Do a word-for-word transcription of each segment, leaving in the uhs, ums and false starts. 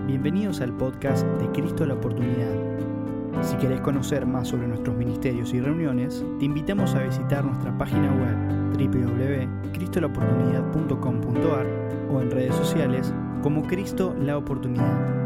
Bienvenidos al podcast de Cristo la Oportunidad. Si querés conocer más sobre nuestros ministerios y reuniones, te invitamos a visitar nuestra página web doble u doble u doble u punto cristo la oportunidad punto com punto a r o en redes sociales como Cristo la Oportunidad.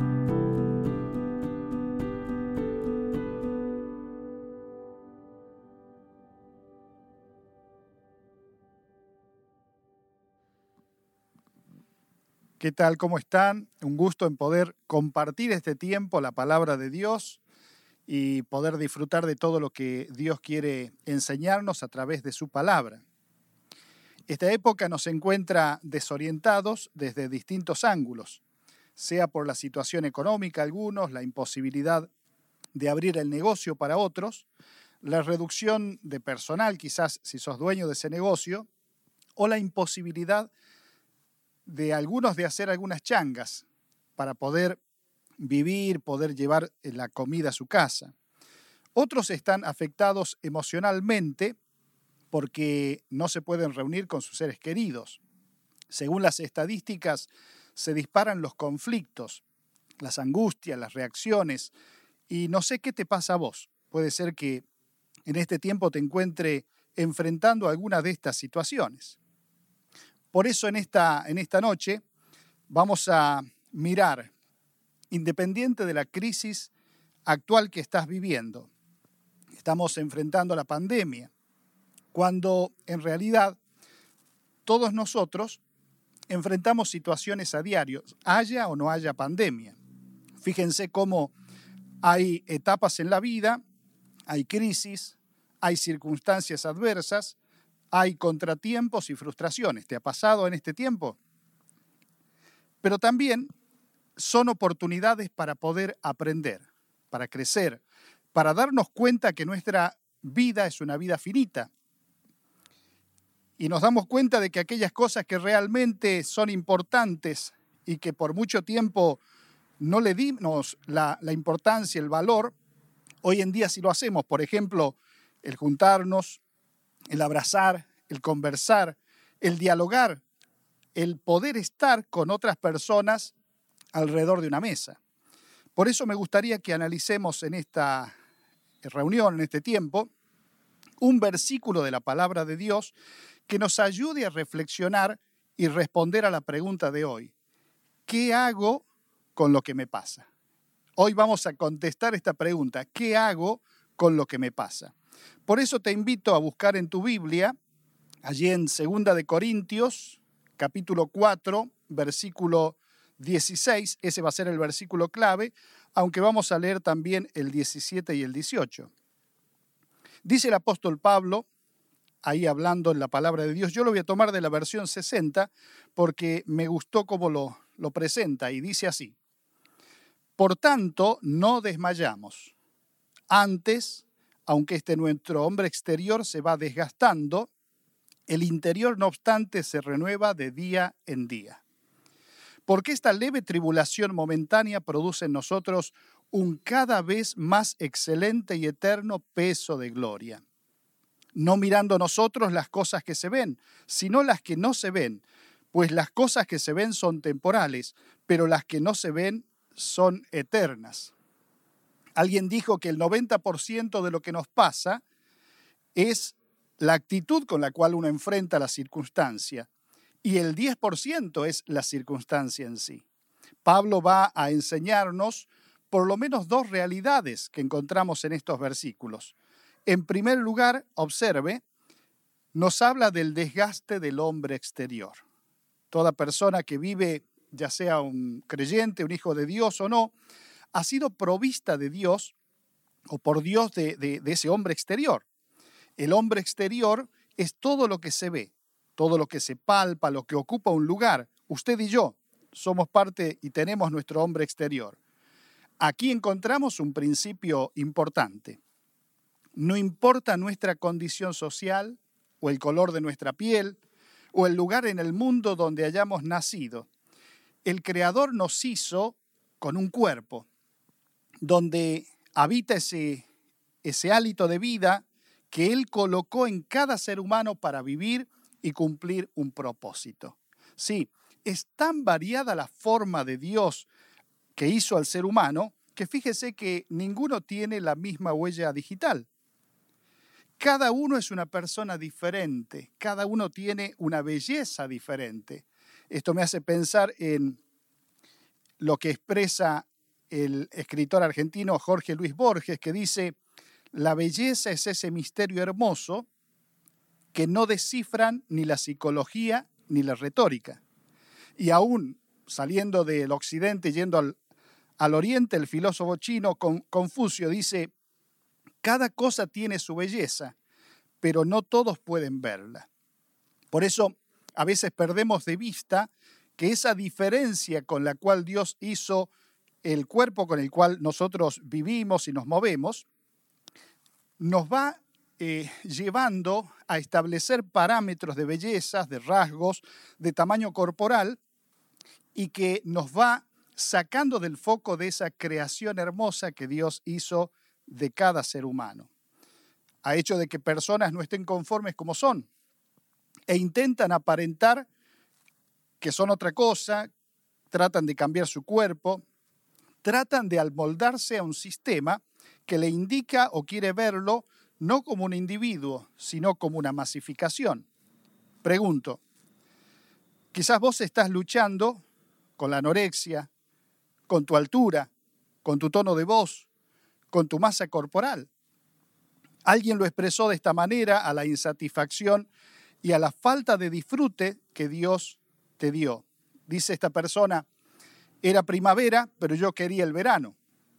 ¿Qué tal? ¿Cómo están? Un gusto en poder compartir este tiempo, la palabra de Dios, y poder disfrutar de todo lo que Dios quiere enseñarnos a través de su palabra. Esta época nos encuentra desorientados desde distintos ángulos, sea por la situación económica algunos, la imposibilidad de abrir el negocio para otros, la reducción de personal quizás si sos dueño de ese negocio, o la imposibilidad de algunos de hacer algunas changas para poder vivir, poder llevar la comida a su casa. Otros están afectados emocionalmente porque no se pueden reunir con sus seres queridos. Según las estadísticas, se disparan los conflictos, las angustias, las reacciones, y no sé qué te pasa a vos. Puede ser que en este tiempo te encuentre enfrentando alguna de estas situaciones. Por eso en esta, en esta noche vamos a mirar, independiente de la crisis actual que estás viviendo, estamos enfrentando la pandemia, cuando en realidad todos nosotros enfrentamos situaciones a diario, haya o no haya pandemia. Fíjense cómo hay etapas en la vida, hay crisis, hay circunstancias adversas, hay contratiempos y frustraciones. ¿Te ha pasado en este tiempo? Pero también son oportunidades para poder aprender, para crecer, para darnos cuenta que nuestra vida es una vida finita. Y nos damos cuenta de que aquellas cosas que realmente son importantes y que por mucho tiempo no le dimos la, la importancia, el valor, hoy en día sí lo hacemos. Por ejemplo, el juntarnos, el abrazar, el conversar, el dialogar, el poder estar con otras personas alrededor de una mesa. Por eso me gustaría que analicemos en esta reunión, en este tiempo, un versículo de la palabra de Dios que nos ayude a reflexionar y responder a la pregunta de hoy. ¿Qué hago con lo que me pasa? Hoy vamos a contestar esta pregunta. ¿Qué hago con lo que me pasa? Por eso te invito a buscar en tu Biblia, allí en Segunda de Corintios, capítulo cuatro, versículo dieciséis, ese va a ser el versículo clave, aunque vamos a leer también el diecisiete y el dieciocho. Dice el apóstol Pablo, ahí hablando en la palabra de Dios, yo lo voy a tomar de la versión sesenta porque me gustó cómo lo, lo presenta, y dice así: por tanto, no desmayamos. Antes, aunque este nuestro hombre exterior se va desgastando, el interior, no obstante, se renueva de día en día. Porque esta leve tribulación momentánea produce en nosotros un cada vez más excelente y eterno peso de gloria. No mirando nosotros las cosas que se ven, sino las que no se ven, pues las cosas que se ven son temporales, pero las que no se ven son eternas. Alguien dijo que el noventa por ciento de lo que nos pasa es la actitud con la cual uno enfrenta la circunstancia, y el diez por ciento es la circunstancia en sí. Pablo va a enseñarnos por lo menos dos realidades que encontramos en estos versículos. En primer lugar, observe, nos habla del desgaste del hombre exterior. Toda persona que vive, ya sea un creyente, un hijo de Dios o no, ha sido provista de Dios o por Dios de, de, de ese hombre exterior. El hombre exterior es todo lo que se ve, todo lo que se palpa, lo que ocupa un lugar. Usted y yo somos parte y tenemos nuestro hombre exterior. Aquí encontramos un principio importante. No importa nuestra condición social o el color de nuestra piel o el lugar en el mundo donde hayamos nacido. El Creador nos hizo con un cuerpo donde habita ese, ese hálito de vida que Él colocó en cada ser humano para vivir y cumplir un propósito. Sí, es tan variada la forma de Dios que hizo al ser humano, que fíjese que ninguno tiene la misma huella digital. Cada uno es una persona diferente, cada uno tiene una belleza diferente. Esto me hace pensar en lo que expresa el escritor argentino Jorge Luis Borges, que dice: la belleza es ese misterio hermoso que no descifran ni la psicología ni la retórica. Y aún saliendo del occidente, yendo al, al oriente, el filósofo chino Confucio dice: cada cosa tiene su belleza, pero no todos pueden verla. Por eso a veces perdemos de vista que esa diferencia con la cual Dios hizo el cuerpo con el cual nosotros vivimos y nos movemos, nos va eh, llevando a establecer parámetros de bellezas, de rasgos, de tamaño corporal, y que nos va sacando del foco de esa creación hermosa que Dios hizo de cada ser humano. Ha hecho de que personas no estén conformes como son e intentan aparentar que son otra cosa, tratan de cambiar su cuerpo, tratan de amoldarse a un sistema que le indica o quiere verlo no como un individuo, sino como una masificación. Pregunto, quizás vos estás luchando con la anorexia, con tu altura, con tu tono de voz, con tu masa corporal. Alguien lo expresó de esta manera a la insatisfacción y a la falta de disfrute que Dios te dio. Dice esta persona: era primavera, pero yo quería el verano.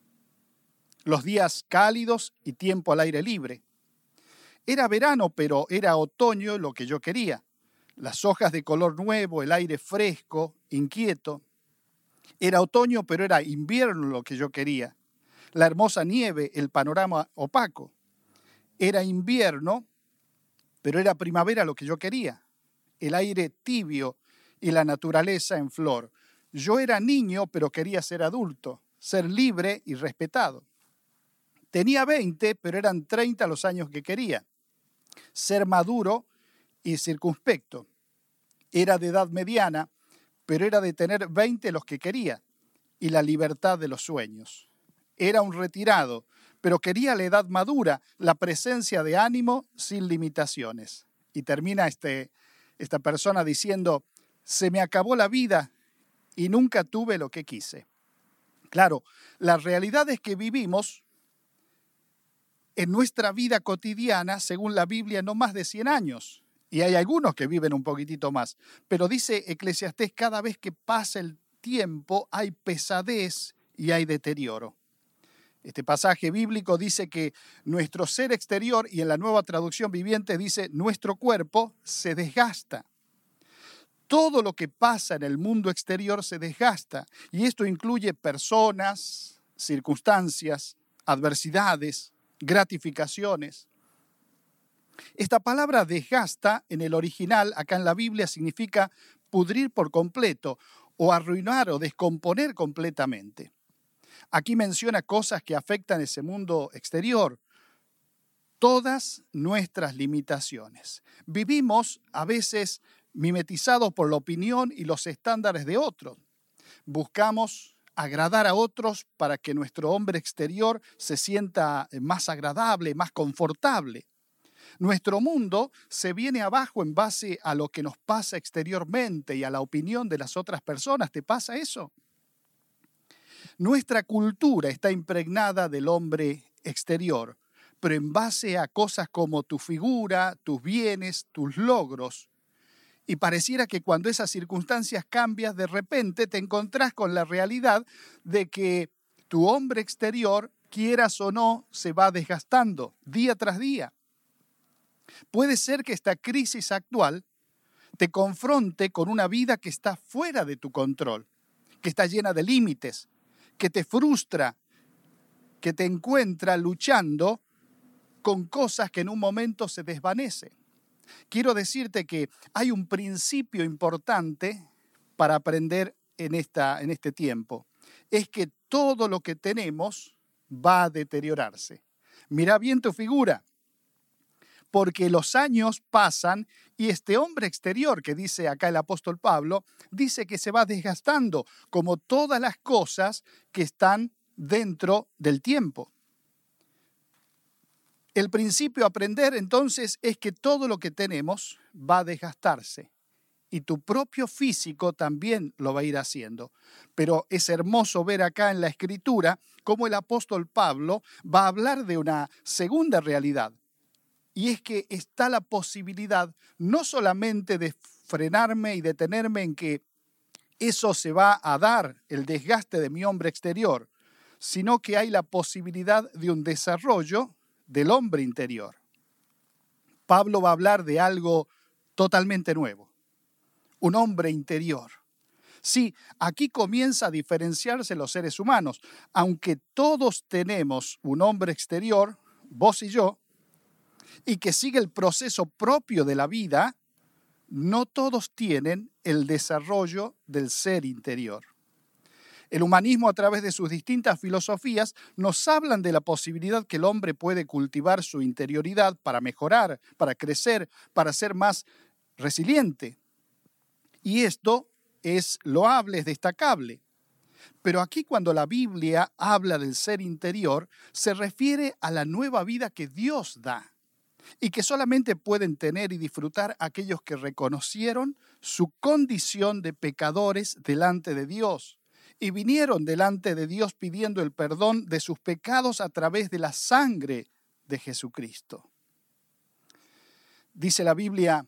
Los días cálidos y tiempo al aire libre. Era verano, pero era otoño lo que yo quería. Las hojas de color nuevo, el aire fresco, inquieto. Era otoño, pero era invierno lo que yo quería. La hermosa nieve, el panorama opaco. Era invierno, pero era primavera lo que yo quería. El aire tibio y la naturaleza en flor. Yo era niño, pero quería ser adulto, ser libre y respetado. Tenía veinte, pero eran treinta los años que quería. Ser maduro y circunspecto. Era de edad mediana, pero era de tener veinte los que quería, y la libertad de los sueños. Era un retirado, pero quería la edad madura, la presencia de ánimo sin limitaciones. Y termina este, esta persona diciendo: se me acabó la vida y nunca tuve lo que quise. Claro, la realidad es que vivimos en nuestra vida cotidiana, según la Biblia, no más de cien años. Y hay algunos que viven un poquitito más. Pero dice Eclesiastés, cada vez que pasa el tiempo hay pesadez y hay deterioro. Este pasaje bíblico dice que nuestro ser exterior, y en la Nueva Traducción Viviente dice, nuestro cuerpo se desgasta. Todo lo que pasa en el mundo exterior se desgasta. Y esto incluye personas, circunstancias, adversidades, gratificaciones. Esta palabra desgasta en el original, acá en la Biblia, significa pudrir por completo o arruinar o descomponer completamente. Aquí menciona cosas que afectan ese mundo exterior. Todas nuestras limitaciones. Vivimos a veces mimetizados por la opinión y los estándares de otros. Buscamos agradar a otros para que nuestro hombre exterior se sienta más agradable, más confortable. Nuestro mundo se viene abajo en base a lo que nos pasa exteriormente y a la opinión de las otras personas. ¿Te pasa eso? Nuestra cultura está impregnada del hombre exterior, pero en base a cosas como tu figura, tus bienes, tus logros. Y pareciera que cuando esas circunstancias cambian, de repente te encontrás con la realidad de que tu hombre exterior, quieras o no, se va desgastando día tras día. Puede ser que esta crisis actual te confronte con una vida que está fuera de tu control, que está llena de límites, que te frustra, que te encuentra luchando con cosas que en un momento se desvanecen. Quiero decirte que hay un principio importante para aprender en, esta, en este tiempo. Es que todo lo que tenemos va a deteriorarse. Mira bien tu figura. porque los años pasan y este hombre exterior que dice acá el apóstol Pablo, dice que se va desgastando como todas las cosas que están dentro del tiempo. El principio a aprender entonces es que todo lo que tenemos va a desgastarse y tu propio físico también lo va a ir haciendo. Pero es hermoso ver acá en la Escritura cómo el apóstol Pablo va a hablar de una segunda realidad. Y es que está la posibilidad no solamente de frenarme y detenerme en que eso se va a dar, el desgaste de mi hombre exterior, sino que hay la posibilidad de un desarrollo del hombre interior. Pablo va a hablar de algo totalmente nuevo, un hombre interior. Sí, aquí comienza a diferenciarse los seres humanos. Aunque todos tenemos un hombre exterior, vos y yo, y que sigue el proceso propio de la vida, no todos tienen el desarrollo del ser interior. El humanismo, a través de sus distintas filosofías, nos hablan de la posibilidad que el hombre puede cultivar su interioridad para mejorar, para crecer, para ser más resiliente. Y esto es loable, es destacable. Pero aquí, cuando la Biblia habla del ser interior, se refiere a la nueva vida que Dios da y que solamente pueden tener y disfrutar aquellos que reconocieron su condición de pecadores delante de Dios y vinieron delante de Dios pidiendo el perdón de sus pecados a través de la sangre de Jesucristo. Dice la Biblia,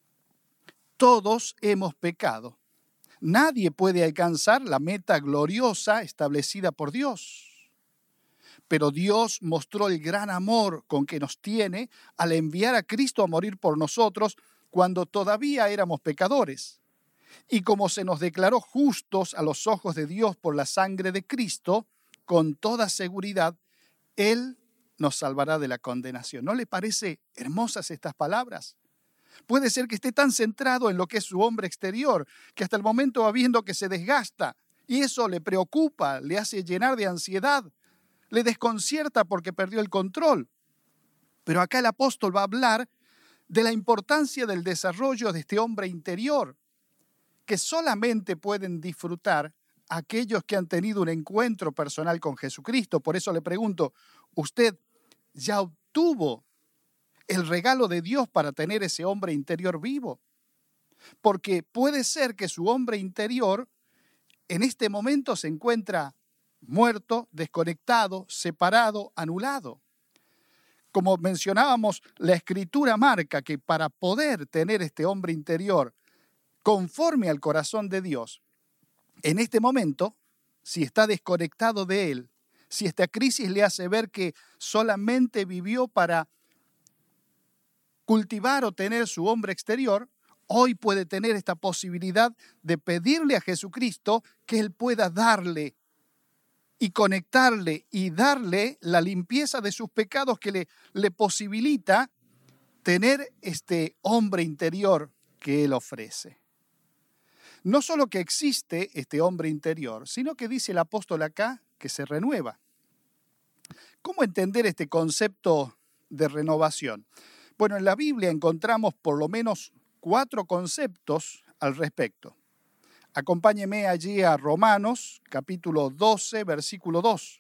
todos hemos pecado. Nadie puede alcanzar la meta gloriosa establecida por Dios. Pero Dios mostró el gran amor con que nos tiene al enviar a Cristo a morir por nosotros cuando todavía éramos pecadores. Y como se nos declaró justos a los ojos de Dios por la sangre de Cristo, con toda seguridad, Él nos salvará de la condenación. ¿No le parece hermosas estas palabras? Puede ser que esté tan centrado en lo que es su hombre exterior, que hasta el momento va viendo que se desgasta, y eso le preocupa, le hace llenar de ansiedad, le desconcierta porque perdió el control. Pero acá el apóstol va a hablar de la importancia del desarrollo de este hombre interior, que solamente pueden disfrutar aquellos que han tenido un encuentro personal con Jesucristo. Por eso le pregunto, ¿usted ya obtuvo el regalo de Dios para tener ese hombre interior vivo? Porque puede ser que su hombre interior en este momento se encuentra muerto, desconectado, separado, anulado. Como mencionábamos, la Escritura marca que para poder tener este hombre interior conforme al corazón de Dios, en este momento, si está desconectado de Él, si esta crisis le hace ver que solamente vivió para cultivar o tener su hombre exterior, hoy puede tener esta posibilidad de pedirle a Jesucristo que Él pueda darle y conectarle y darle la limpieza de sus pecados que le, le posibilita tener este hombre interior que Él ofrece. No solo que existe este hombre interior, sino que dice el apóstol acá que se renueva. ¿Cómo entender este concepto de renovación? Bueno, en la Biblia encontramos por lo menos cuatro conceptos al respecto. Acompáñeme allí a Romanos, capítulo doce, versículo dos.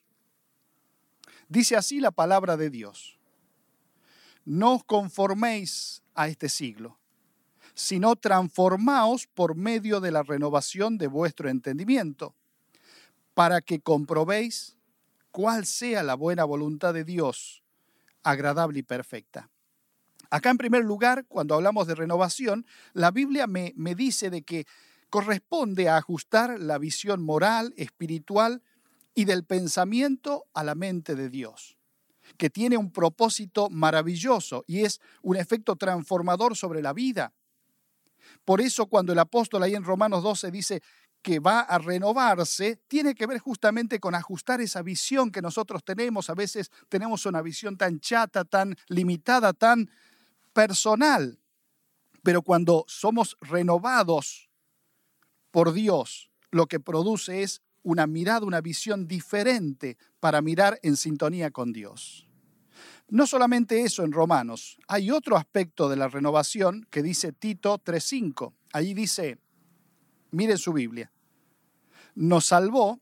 Dice así la palabra de Dios. No os conforméis a este siglo, sino transformaos por medio de la renovación de vuestro entendimiento, para que comprobéis cuál sea la buena voluntad de Dios, agradable y perfecta. Acá en primer lugar, cuando hablamos de renovación, la Biblia me, me dice de que corresponde a ajustar la visión moral, espiritual y del pensamiento a la mente de Dios, que tiene un propósito maravilloso y es un efecto transformador sobre la vida. Por eso cuando el apóstol ahí en Romanos doce dice que va a renovarse, tiene que ver justamente con ajustar esa visión que nosotros tenemos. A veces tenemos una visión tan chata, tan limitada, tan personal. Pero cuando somos renovados por Dios, lo que produce es una mirada, una visión diferente para mirar en sintonía con Dios. No solamente eso en Romanos, hay otro aspecto de la renovación que dice Tito tres cinco. Allí dice, miren su Biblia, nos salvó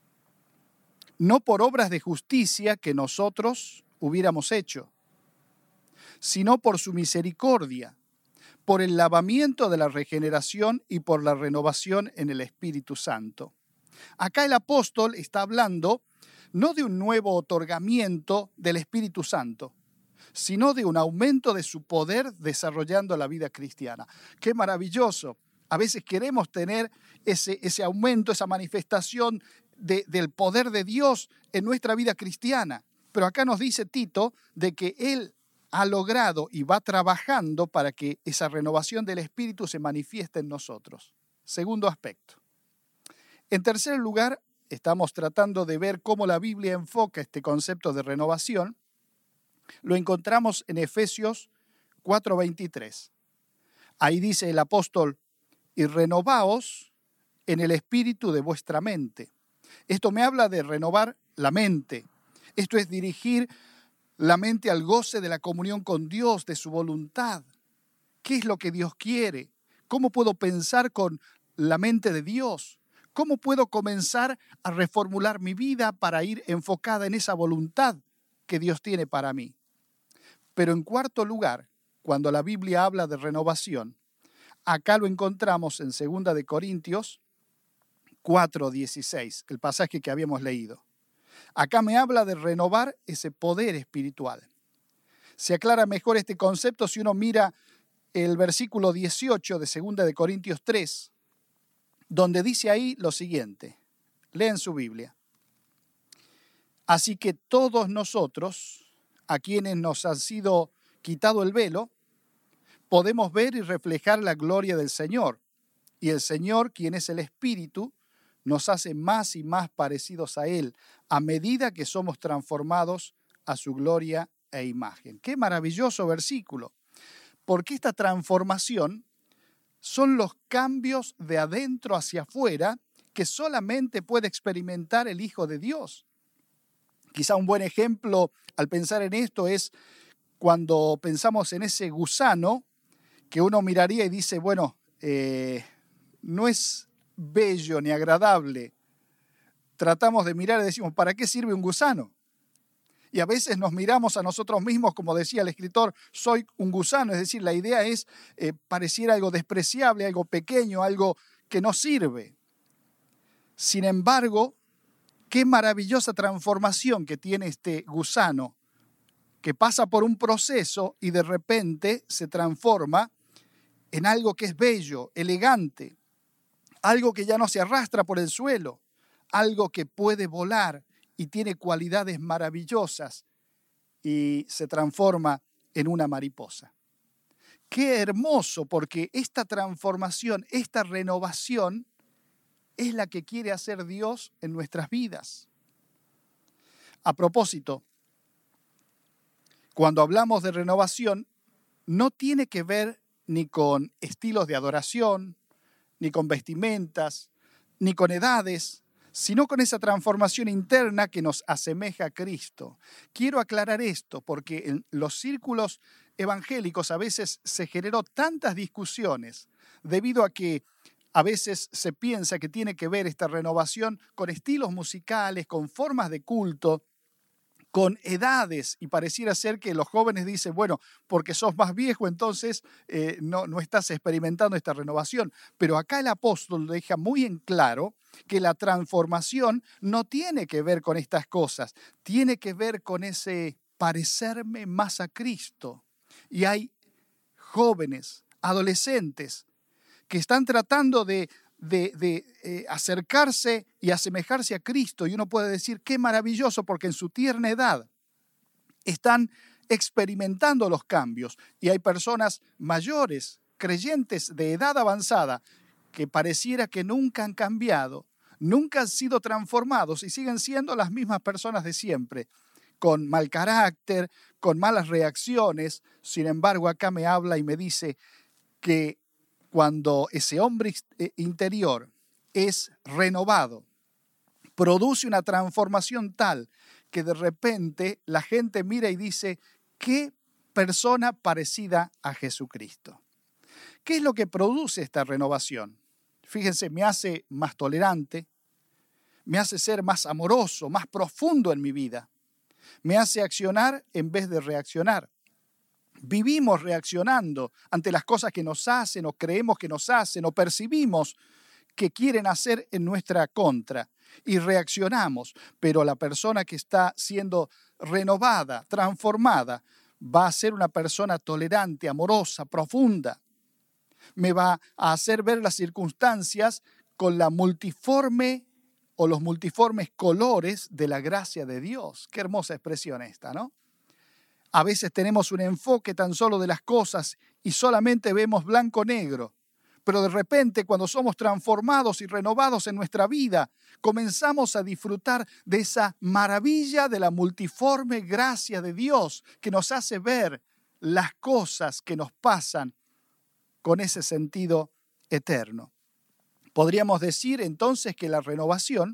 no por obras de justicia que nosotros hubiéramos hecho, sino por su misericordia, por el lavamiento de la regeneración y por la renovación en el Espíritu Santo. Acá el apóstol está hablando no de un nuevo otorgamiento del Espíritu Santo, sino de un aumento de su poder desarrollando la vida cristiana. ¡Qué maravilloso! A veces queremos tener ese, ese aumento, esa manifestación de, del poder de Dios en nuestra vida cristiana. Pero acá nos dice Tito de que Él ha logrado y va trabajando para que esa renovación del Espíritu se manifieste en nosotros. Segundo aspecto. En tercer lugar, estamos tratando de ver cómo la Biblia enfoca este concepto de renovación. Lo encontramos en Efesios cuatro veintitrés. Ahí dice el apóstol, y renovaos en el espíritu de vuestra mente. Esto me habla de renovar la mente. Esto es dirigir la mente al goce de la comunión con Dios, de su voluntad. ¿Qué es lo que Dios quiere? ¿Cómo puedo pensar con la mente de Dios? ¿Cómo puedo comenzar a reformular mi vida para ir enfocada en esa voluntad que Dios tiene para mí? Pero en cuarto lugar, cuando la Biblia habla de renovación, acá lo encontramos en segunda de Corintios cuatro dieciséis, el pasaje que habíamos leído. Acá me habla de renovar ese poder espiritual. Se aclara mejor este concepto si uno mira el versículo dieciocho de segunda de Corintios tres, donde dice ahí lo siguiente. Lean su Biblia. Así que todos nosotros, a quienes nos ha sido quitado el velo, podemos ver y reflejar la gloria del Señor. Y el Señor, quien es el Espíritu, nos hace más y más parecidos a Él, a medida que somos transformados a su gloria e imagen. ¡Qué maravilloso versículo! Porque esta transformación son los cambios de adentro hacia afuera que solamente puede experimentar el Hijo de Dios. Quizá un buen ejemplo al pensar en esto es cuando pensamos en ese gusano que uno miraría y dice, bueno, eh, no es bello ni agradable. Tratamos de mirar y decimos, ¿para qué sirve un gusano? Y a veces nos miramos a nosotros mismos, como decía el escritor, soy un gusano. Es decir, la idea es, eh, pareciera algo despreciable, algo pequeño, algo que no sirve. Sin embargo, qué maravillosa transformación que tiene este gusano, que pasa por un proceso y de repente se transforma en algo que es bello, elegante, algo que ya no se arrastra por el suelo, algo que puede volar y tiene cualidades maravillosas y se transforma en una mariposa. Qué hermoso, porque esta transformación, esta renovación es la que quiere hacer Dios en nuestras vidas. A propósito, cuando hablamos de renovación, no tiene que ver ni con estilos de adoración, ni con vestimentas, ni con edades, sino con esa transformación interna que nos asemeja a Cristo. Quiero aclarar esto porque en los círculos evangélicos a veces se generó tantas discusiones debido a que a veces se piensa que tiene que ver esta renovación con estilos musicales, con formas de culto, con edades, y pareciera ser que los jóvenes dicen, bueno, porque sos más viejo, entonces eh, no, no estás experimentando esta renovación. Pero acá el apóstol deja muy en claro que la transformación no tiene que ver con estas cosas, tiene que ver con ese parecerme más a Cristo. Y hay jóvenes, adolescentes, que están tratando de, de, de eh, acercarse y asemejarse a Cristo. Y uno puede decir, qué maravilloso, porque en su tierna edad están experimentando los cambios. Y hay personas mayores, creyentes de edad avanzada, que pareciera que nunca han cambiado, nunca han sido transformados y siguen siendo las mismas personas de siempre, con mal carácter, con malas reacciones. Sin embargo, acá me habla y me dice que cuando ese hombre interior es renovado, produce una transformación tal que de repente la gente mira y dice, qué persona parecida a Jesucristo. ¿Qué es lo que produce esta renovación? Fíjense, me hace más tolerante, me hace ser más amoroso, más profundo en mi vida. Me hace accionar en vez de reaccionar. Vivimos reaccionando ante las cosas que nos hacen o creemos que nos hacen o percibimos que quieren hacer en nuestra contra y reaccionamos, pero la persona que está siendo renovada, transformada, va a ser una persona tolerante, amorosa, profunda. Me va a hacer ver las circunstancias con la multiforme o los multiformes colores de la gracia de Dios. Qué hermosa expresión esta, ¿no? A veces tenemos un enfoque tan solo de las cosas y solamente vemos blanco-negro. Pero de repente, cuando somos transformados y renovados en nuestra vida, comenzamos a disfrutar de esa maravilla de la multiforme gracia de Dios que nos hace ver las cosas que nos pasan con ese sentido eterno. Podríamos decir entonces que la renovación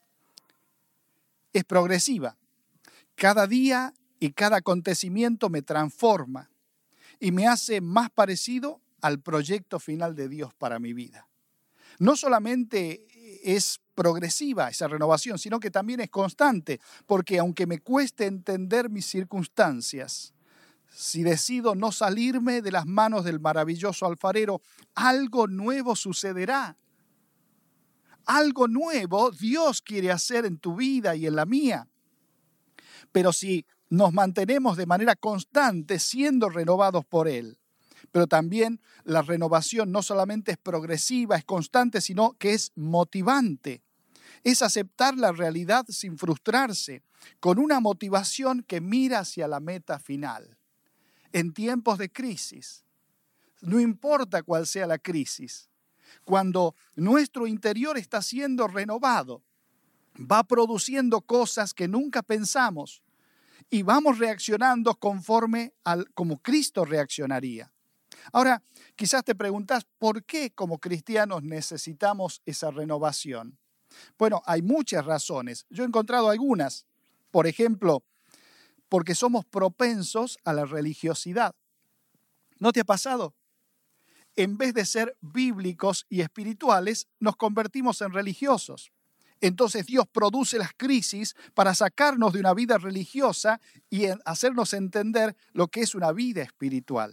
es progresiva. Cada día y cada acontecimiento me transforma y me hace más parecido al proyecto final de Dios para mi vida. No solamente es progresiva esa renovación, sino que también es constante, porque aunque me cueste entender mis circunstancias, si decido no salirme de las manos del maravilloso alfarero, algo nuevo sucederá. Algo nuevo Dios quiere hacer en tu vida y en la mía. Pero si nos mantenemos de manera constante siendo renovados por Él, pero también la renovación no solamente es progresiva, es constante, sino que es motivante. Es aceptar la realidad sin frustrarse, con una motivación que mira hacia la meta final. En tiempos de crisis, no importa cuál sea la crisis, cuando nuestro interior está siendo renovado, va produciendo cosas que nunca pensamos y vamos reaccionando conforme al como Cristo reaccionaría. Ahora, quizás te preguntas, ¿por qué como cristianos necesitamos esa renovación? Bueno, hay muchas razones. Yo he encontrado algunas. Por ejemplo, porque somos propensos a la religiosidad. ¿No te ha pasado? En vez de ser bíblicos y espirituales, nos convertimos en religiosos. Entonces Dios produce las crisis para sacarnos de una vida religiosa y hacernos entender lo que es una vida espiritual.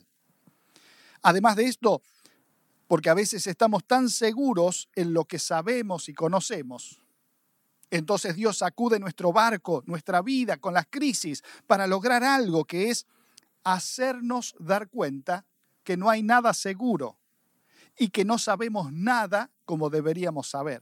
Además de esto, porque a veces estamos tan seguros en lo que sabemos y conocemos, entonces Dios sacude nuestro barco, nuestra vida con las crisis para lograr algo que es hacernos dar cuenta que no hay nada seguro y que no sabemos nada como deberíamos saber.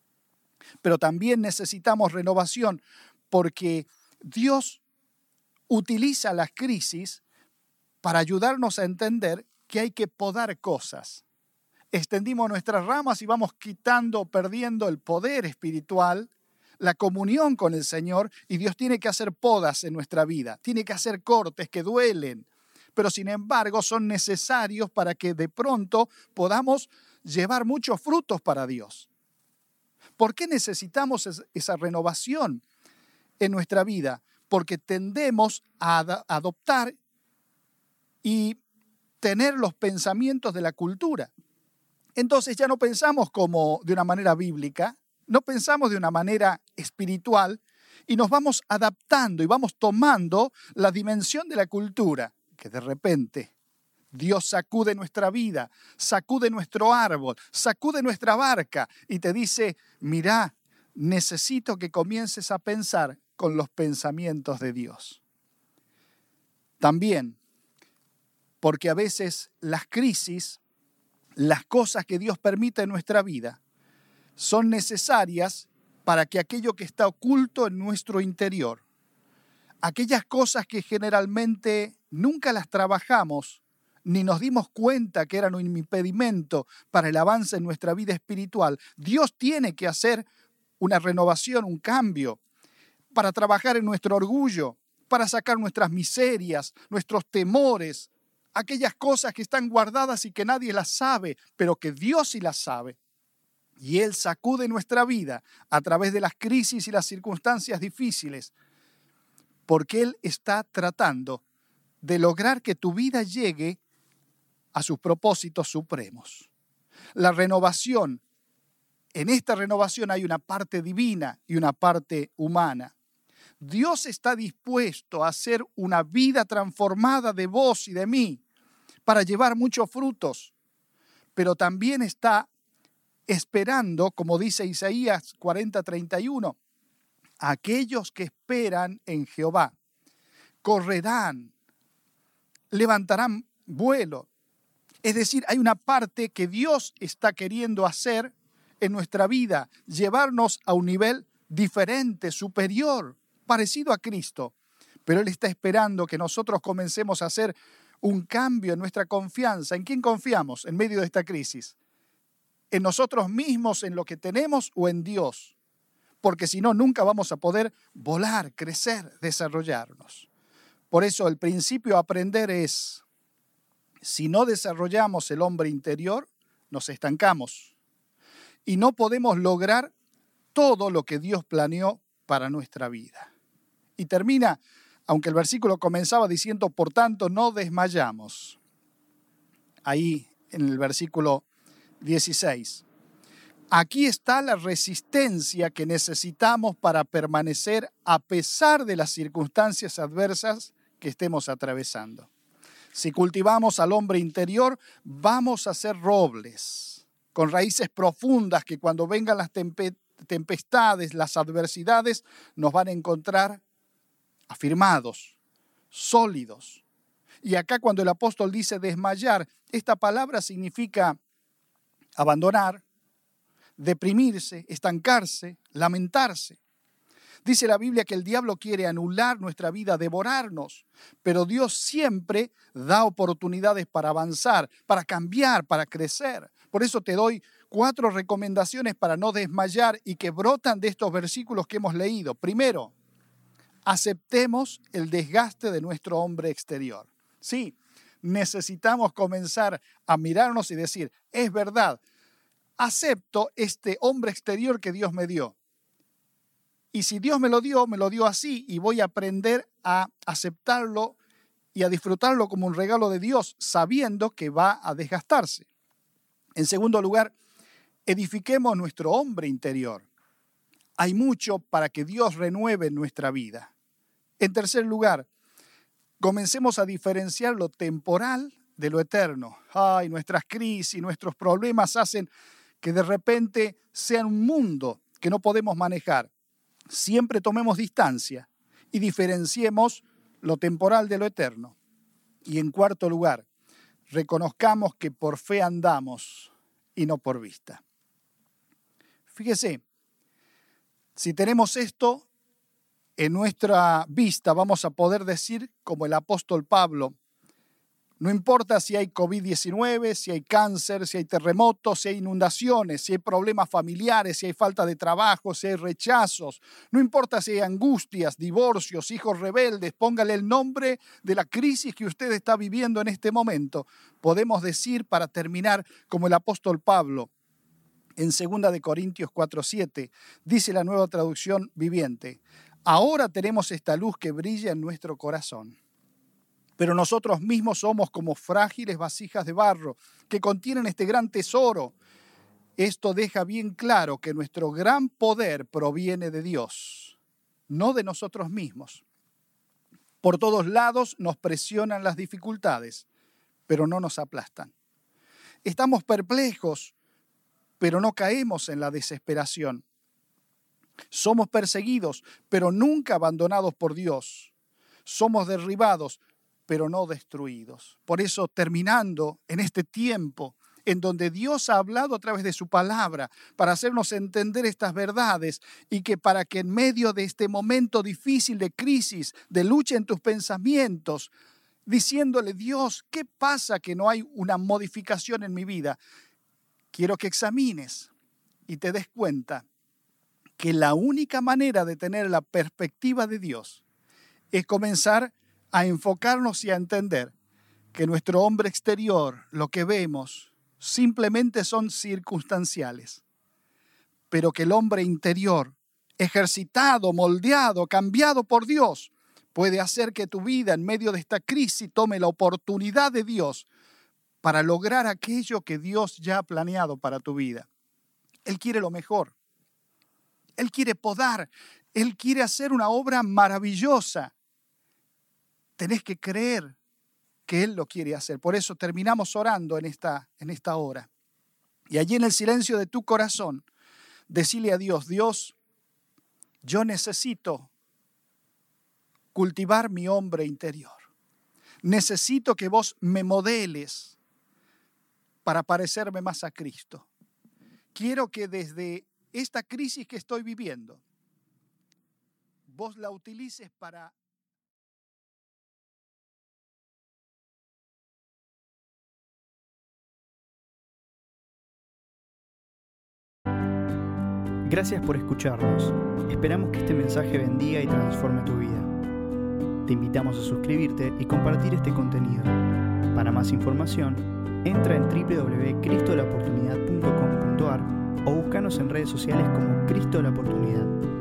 Pero también necesitamos renovación porque Dios utiliza las crisis para ayudarnos a entender que hay que podar cosas. Extendimos nuestras ramas y vamos quitando, perdiendo el poder espiritual, la comunión con el Señor, y Dios tiene que hacer podas en nuestra vida, tiene que hacer cortes que duelen, pero sin embargo son necesarios para que de pronto podamos llevar muchos frutos para Dios. ¿Por qué necesitamos esa renovación en nuestra vida? Porque tendemos a ad- adoptar y tener los pensamientos de la cultura. Entonces ya no pensamos como de una manera bíblica, no pensamos de una manera espiritual y nos vamos adaptando y vamos tomando la dimensión de la cultura, que de repente Dios sacude nuestra vida, sacude nuestro árbol, sacude nuestra barca y te dice, mirá, necesito que comiences a pensar con los pensamientos de Dios. También, porque a veces las crisis, las cosas que Dios permite en nuestra vida, son necesarias para que aquello que está oculto en nuestro interior, aquellas cosas que generalmente nunca las trabajamos, ni nos dimos cuenta que eran un impedimento para el avance en nuestra vida espiritual, Dios tiene que hacer una renovación, un cambio, para trabajar en nuestro orgullo, para sacar nuestras miserias, nuestros temores, aquellas cosas que están guardadas y que nadie las sabe, pero que Dios sí las sabe. Y Él sacude nuestra vida a través de las crisis y las circunstancias difíciles porque Él está tratando de lograr que tu vida llegue a sus propósitos supremos. La renovación, en esta renovación hay una parte divina y una parte humana. Dios está dispuesto a hacer una vida transformada de vos y de mí para llevar muchos frutos, pero también está esperando, como dice Isaías cuarenta, treinta y uno, aquellos que esperan en Jehová correrán, levantarán vuelo. Es decir, hay una parte que Dios está queriendo hacer en nuestra vida, llevarnos a un nivel diferente, superior, parecido a Cristo. Pero Él está esperando que nosotros comencemos a hacer un cambio en nuestra confianza. ¿En quién confiamos en medio de esta crisis? ¿En nosotros mismos, en lo que tenemos o en Dios? Porque si no, nunca vamos a poder volar, crecer, desarrollarnos. Por eso el principio a aprender es, si no desarrollamos el hombre interior, nos estancamos y no podemos lograr todo lo que Dios planeó para nuestra vida. Y termina, aunque el versículo comenzaba diciendo, por tanto, no desmayamos. Ahí en el versículo dieciséis. Aquí está la resistencia que necesitamos para permanecer a pesar de las circunstancias adversas que estemos atravesando. Si cultivamos al hombre interior, vamos a ser robles, con raíces profundas que cuando vengan las tempestades, las adversidades, nos van a encontrar afirmados, sólidos. Y acá cuando el apóstol dice desmayar, esta palabra significa abandonar, deprimirse, estancarse, lamentarse. Dice la Biblia que el diablo quiere anular nuestra vida, devorarnos, pero Dios siempre da oportunidades para avanzar, para cambiar, para crecer. Por eso te doy cuatro recomendaciones para no desmayar y que brotan de estos versículos que hemos leído. Primero, aceptemos el desgaste de nuestro hombre exterior. Sí, necesitamos comenzar a mirarnos y decir, es verdad, acepto este hombre exterior que Dios me dio. Y si Dios me lo dio, me lo dio así y voy a aprender a aceptarlo y a disfrutarlo como un regalo de Dios, sabiendo que va a desgastarse. En segundo lugar, edifiquemos nuestro hombre interior. Hay mucho para que Dios renueve nuestra vida. En tercer lugar, comencemos a diferenciar lo temporal de lo eterno. Ay, nuestras crisis, nuestros problemas hacen que de repente sea un mundo que no podemos manejar. Siempre tomemos distancia y diferenciemos lo temporal de lo eterno. Y en cuarto lugar, reconozcamos que por fe andamos y no por vista. Fíjese, si tenemos esto en nuestra vista, vamos a poder decir, como el apóstol Pablo, no importa si hay covid diecinueve, si hay cáncer, si hay terremotos, si hay inundaciones, si hay problemas familiares, si hay falta de trabajo, si hay rechazos. No importa si hay angustias, divorcios, hijos rebeldes. Póngale el nombre de la crisis que usted está viviendo en este momento. Podemos decir, para terminar, como el apóstol Pablo, en segunda de Corintios cuatro siete, dice la Nueva Traducción Viviente, ahora tenemos esta luz que brilla en nuestro corazón. Pero nosotros mismos somos como frágiles vasijas de barro que contienen este gran tesoro. Esto deja bien claro que nuestro gran poder proviene de Dios, no de nosotros mismos. Por todos lados nos presionan las dificultades, pero no nos aplastan. Estamos perplejos, pero no caemos en la desesperación. Somos perseguidos, pero nunca abandonados por Dios. Somos derribados, pero no destruidos. Por eso, terminando en este tiempo en donde Dios ha hablado a través de su palabra para hacernos entender estas verdades y que para que en medio de este momento difícil de crisis, de lucha en tus pensamientos, diciéndole, Dios, ¿qué pasa que no hay una modificación en mi vida? Quiero que examines y te des cuenta que la única manera de tener la perspectiva de Dios es comenzar a enfocarnos y a entender que nuestro hombre exterior, lo que vemos, simplemente son circunstanciales, pero que el hombre interior, ejercitado, moldeado, cambiado por Dios, puede hacer que tu vida en medio de esta crisis tome la oportunidad de Dios para lograr aquello que Dios ya ha planeado para tu vida. Él quiere lo mejor. Él quiere podar. Él quiere hacer una obra maravillosa. Tenés que creer que Él lo quiere hacer. Por eso terminamos orando en esta, en esta hora. Y allí en el silencio de tu corazón, decile a Dios, Dios, yo necesito cultivar mi hombre interior. Necesito que vos me modeles para parecerme más a Cristo. Quiero que desde esta crisis que estoy viviendo, vos la utilices para Gracias por escucharnos. Esperamos que este mensaje bendiga y transforme tu vida. Te invitamos a suscribirte y compartir este contenido. Para más información, entra en doble u doble u doble u punto cristo la oportunidad punto com punto a r o búscanos en redes sociales como Cristo la Oportunidad.